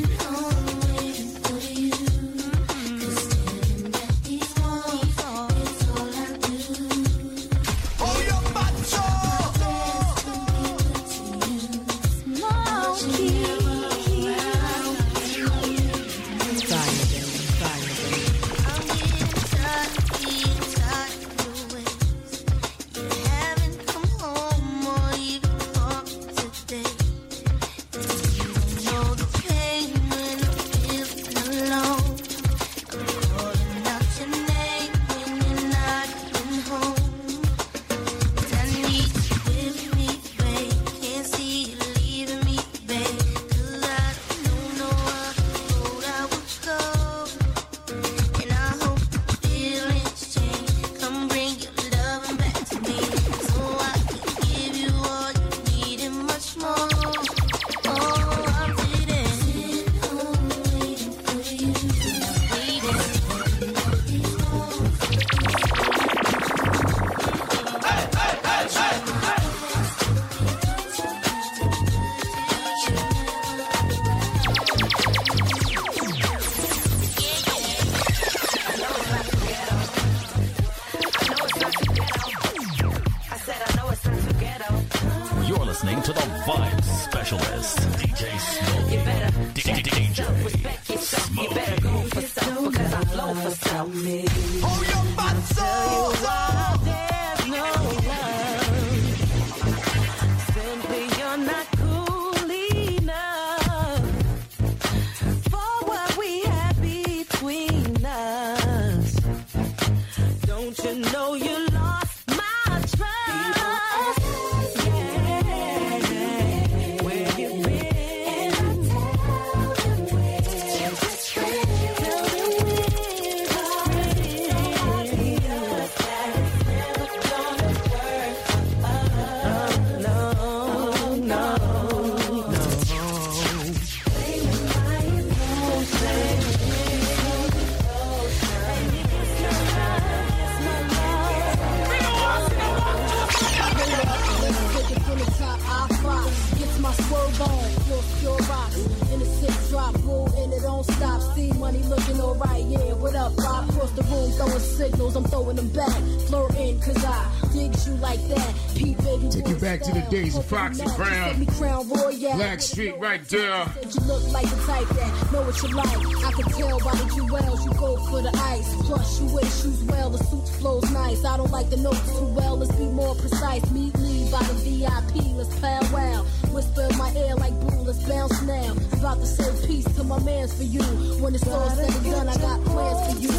Days of Foxy Brown, Black Street right there. You look like the type that know what you like. I can tell by the jewels you go for the ice. Plus you wear shoes well, the suit flows nice. I don't like the notes too well, let's be more precise. Meet me by the V I P, let's powwow. Whisper in my ear like blue, let's bounce now. About to say peace to my mans for you. When it's all said and done, I got plans for you.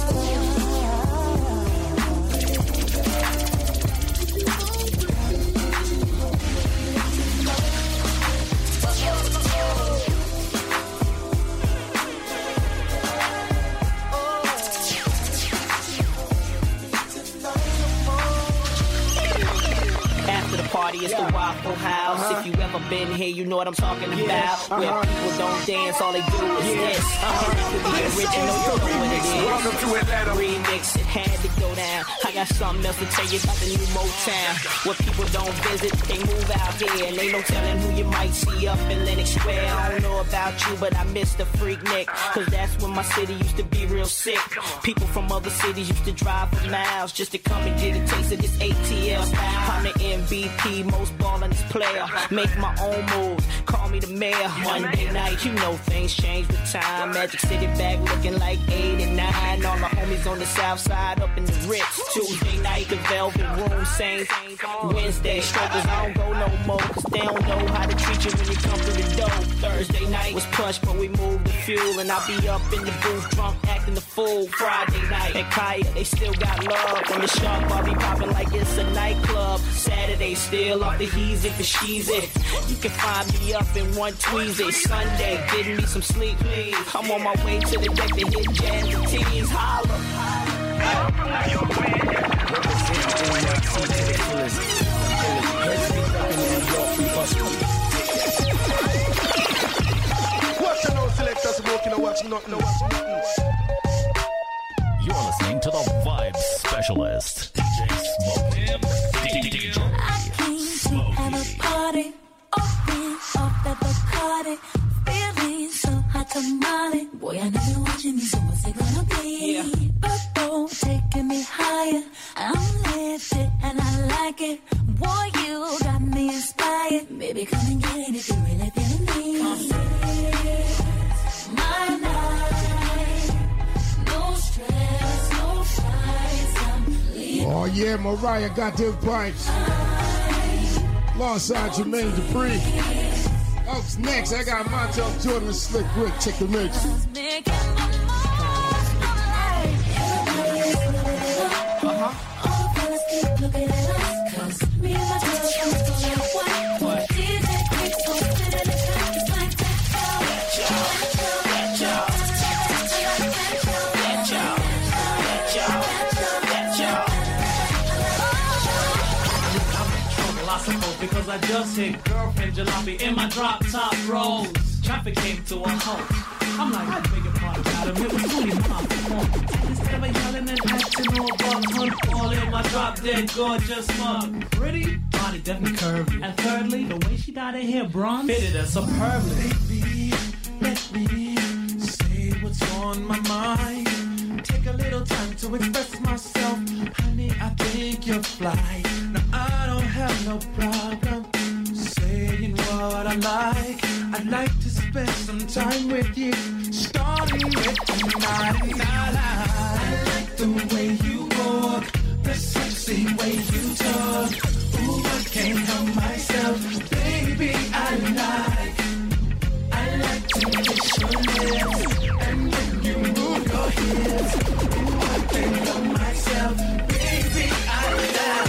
It's the Waffle House. Uh-huh. If you ever been here, you know what I'm talking about. Yeah. Uh-huh. Where people don't dance, all they do is yeah. this. Uh-huh. To be original, you know what it is. Welcome to Atlanta. Remix, it had to go down. I got something else to tell you about the new Motown. Where people don't visit, they move out here. And ain't no telling who you might see up in Lenox Square. I don't know about you, but I miss the Freaknik. Cause that's when my city used to be real sick. People from other cities used to drive for miles just to come and get a taste of this A T L. I'm the M V P, most ballin' player. Make my own moves, call me the mayor. Monday night, you know things change with time. Magic City back looking like eight and nine. All my homies on the south side up in the Ritz. Tuesday night, the Velvet Room, same. Wednesday, struggles, I don't go no more. Cause they don't know how to treat you when you come through the door. Thursday night was push, but we moved the fuel. And I'll be up in the booth, drunk, acting the fool. Friday night, at Kaya, they still got love. On the shark bar, be popping like it's a nightclub. Saturday, still off the heezy for sheezy. You can find me up in one Tweezy. Sunday, getting me some sleep, please. I'm on my way to the deck to hit jazz and teens. Holla. Watching no selectors smoking or watching nothing, watching nothing. You're listening to the Vibe Specialist, D J Smokey. D J Smokey. Have a party, open up at the party. Feeling so hot tamale. Boy, I know you're watching me, so what's it gonna be? Yeah. Purple taking me higher. I'm lifted and I like it. Boy, you got me inspired. Baby, come and get it if you really feeling me. My night, no stress, no fights. I'm leaving. Oh yeah, Mariah got them pipes. Alongside Jermaine Dupri. Up next, I got Montel Jordan and Slick Rick. Check the mix. Because I just hit girlfriend jalopy in my drop top rolls. Traffic came to a halt. I'm like, I beg your pardon, madam, it was only my fault. Instead of yelling and acting all buck, hunt all in my drop dead gorgeous mug. Pretty, body definitely curvy. And thirdly, the way she dyed her hair bronze fitted her superbly. Baby, let me say what's on my mind. Take a little time to express myself. Honey, I think you're fly. Now I don't have no problem saying what I like. I'd like to spend some time with you, starting with tonight. I like the way you walk, the sexy way you talk. Ooh, I can't help myself, baby. I like, I like to kiss your lips, and when you move your hips, ooh, I can't help myself, baby. I like.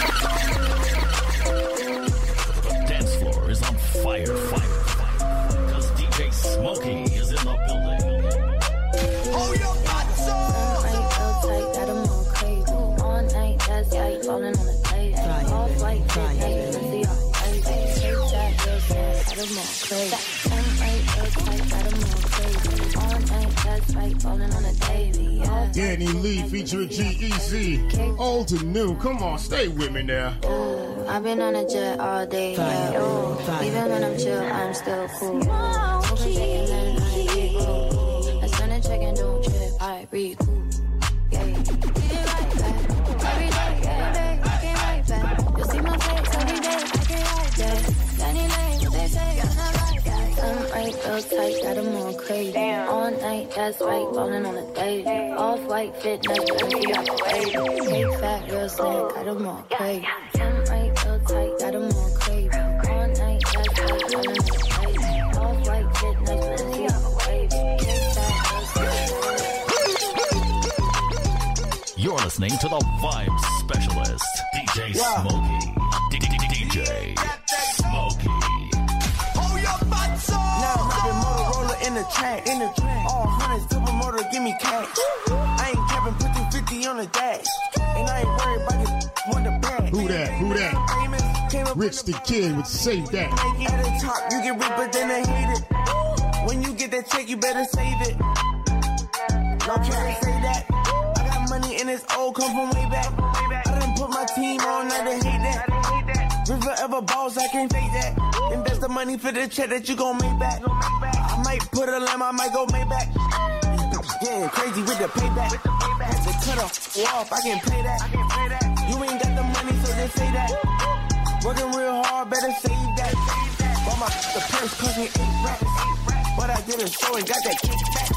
Is on fire, fire, fire. Because D J Smokey is in the building. Hold your butts up. Ain't so tight that I'm all crazy. All night, that's tight, falling on the table. All flight, fit, night, see all crazy. Take that, real sad, that I'm all crazy. Ain't so tight that I'm all crazy. All night, that's tight, falling on the table. Danny Lee featuring G E Z. Old to new. Come on, stay with me now. Ooh, I've been on a jet all day. Yeah. Ooh, even when I'm chill, I'm still cool. Smoking, taking, then I get cool. I spend a check and don't trip. I recoup. Yeah, get it right back. Every day, every day, I get right back. You see my face every day, I get right back. Danny Lane, what they say, I'm not like that. I'm right, real tight, got them all crazy. Damn. All night, that's right, falling on the daisy. Off-white fit, nice, and see I'm crazy. Big fat, real slim, got them all crazy. I'm right, real tight, got them all crazy. All night, that's right, falling on the daisy. Off-white fit, nice, and see I'm crazy. Big fat, real slim. You're listening to the Vibe Specialist, D J Smokey. D J Smokey. Hold your butts up. Now I'm rapping Motorola in the track. In the track. All hundreds, double motor, give me cash. I ain't capping, put two fifty on the dash. And I ain't worried about this one the bag. Who that? Who that? Rich the Kid would save that. At the top, you get rich, but then they hate it. When you get that check, you better save it. No care say that. I got money and it's old, come from way back. I done put my team on, now they hate that. River ever balls, I can't fake that. Invest the money for the check that you gon' make back. I might put a lamb, I might go Maybach. Yeah, crazy with the payback. Had to cut off, off, I can pay that. You ain't got the money, so just say that. Working real hard, better save that. Bought my the purse cost me eight racks. But I did a show and got that kickback.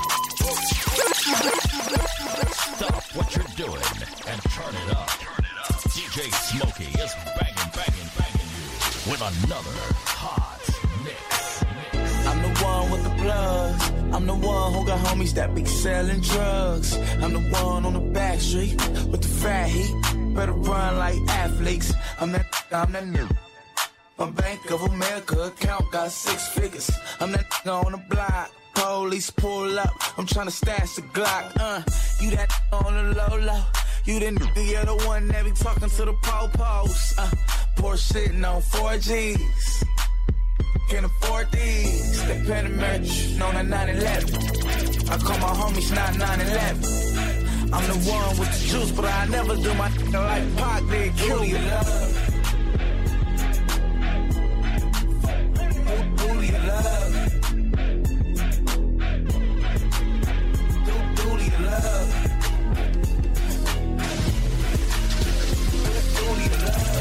Stop what you're doing and turn it up. D J Smokey is banging, banging, banging you with another hot mix. I'm the one with the plugs. I'm the one who got homies that be selling drugs. I'm the one on the back street with the fat heat. Better run like athletes. I'm that, I'm that new. My Bank of America account got six figures. I'm that on the block. Police pull up. I'm tryna stash the Glock. Uh, you that on the low low. You the nigga, you're the one that be talking to the po-pos. Uh, poor sitting on four G's. Can't afford these. They Panamerican on a nine eleven. I call my homies not nine eleven. I'm the one with the juice, but I never do my like Pac did. Kill your love. Who you love? Who you love? Who you love?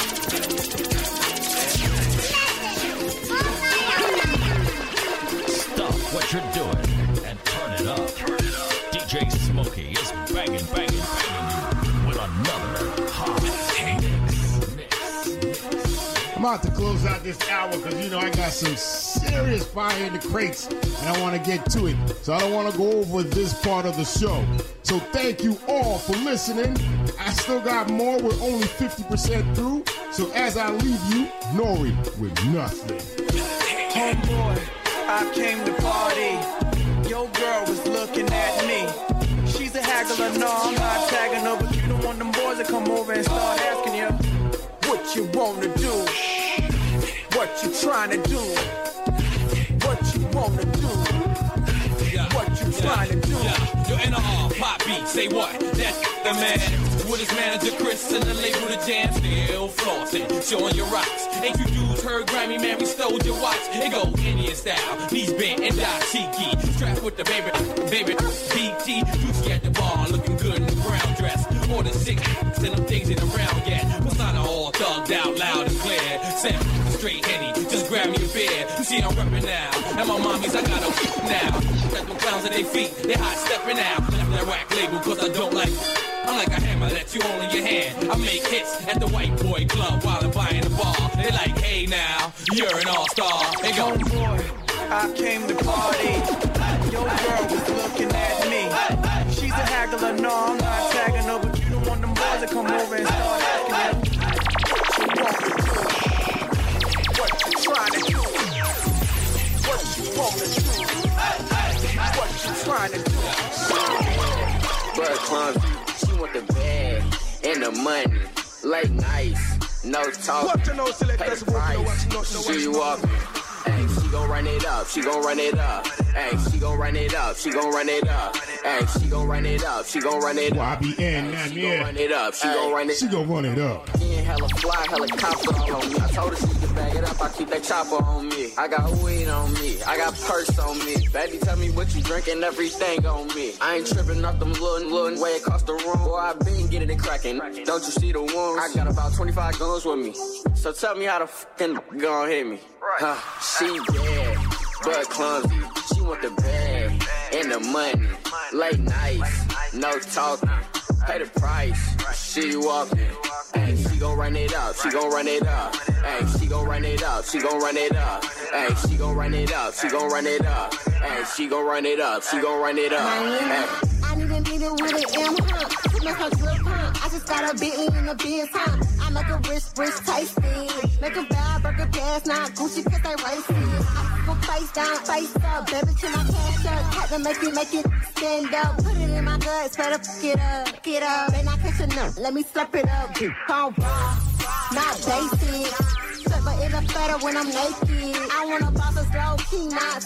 Stop what you're doing and turn it up. D J Smokey is banging, banging, banging you with another hot mix. I'm about to close out this hour because, you know, I got some serious fire in the crates and I want to get to it. So I don't want to go over this part of the show. So thank you all for listening. I still got more. We're only fifty percent through. So as I leave you, Nori with nothing. Homeboy, I came to party. Your girl was looking at me. She's a haggler, no, I'm not tagging her, but you don't want them boys to come over and start asking you what you wanna do, what you trying to do, what you wanna do, what you trying to do. Yeah, yo, N R, pop beat, say what? That's the man. With his manager Chris and the label The Jam, still flossing, showing your rocks. Ain't you dudes heard Grammy, man, we stole your watch. It go Indian style, knees bent and dashiki. Strapped with the baby, baby, B T. Juicy at the bar, looking good in the brown dress. More than six, and them things ain't around yet. What's not all thugged out, loud and clear. Sam, straight Henny, just grab me a beer. You see I'm reppin' now, and my mommies, I got a now. Got them clowns at their feet, they hot stepping out. Left that rack label, cause I don't like I'm like a hammer that you hold in your hand. I make hits at the white boy club while I'm buying the bar. They like, hey now, you're an all-star. They go, homeboy, I came to party. Your girl was looking at me. She's a haggler, no, I'm not tagging her, but you don't want them boys to come over and start asking you what you want to do, what you trying to do, what you want to do, what you trying to do. Bird clumsy. Want the bag and the money, late nights, no talk. Pay the price, she you up. Hey, she gon' run it up, she gon' run it up. Hey, she gon' run it up, she gon' run it up. Hey, she gon' run it up, she gon' run it up. Well, I be in, man, she yeah. gon' run it up, she gon' run it. She gon' run it up. She ain't hella fly, helicopter all on me. I told her she could bag it up, I keep that chopper on me. I got weed on me, I got purse on me. Baby, tell me what you drinking, everything on me. I ain't tripping off them little, little way across the room. Boy, I been getting it cracking. Don't you see the wounds? I got about twenty-five guns with me. So tell me how the fucking gon' hit me. Huh, she bad, but clumsy. She want the bag and the money. Late nights, no talking. Pay the price, she walking. Hey, she gon' run it up, she gon' run it up. Hey, she gon' run it up, she gon' run it up. Hey, she gon' run it up, she gon' run it up. Hey, she gon' run it up, she gon' run it up. Hey. I need a nigga with an M, huh? To make her good, huh? I just got a bit in the biz, huh? I make a rich, rich tasty. Make a bad burger gas, not Gucci, cause they racist. I go face down, face up. Baby, to my cash up. Had to make it, make it stand up. Put it in my guts, better fuck it up. Get up, then I catch a nut. Let me slap it up. Come raw, not basic. But it look better when I'm naked. I wanna boss a slow key, not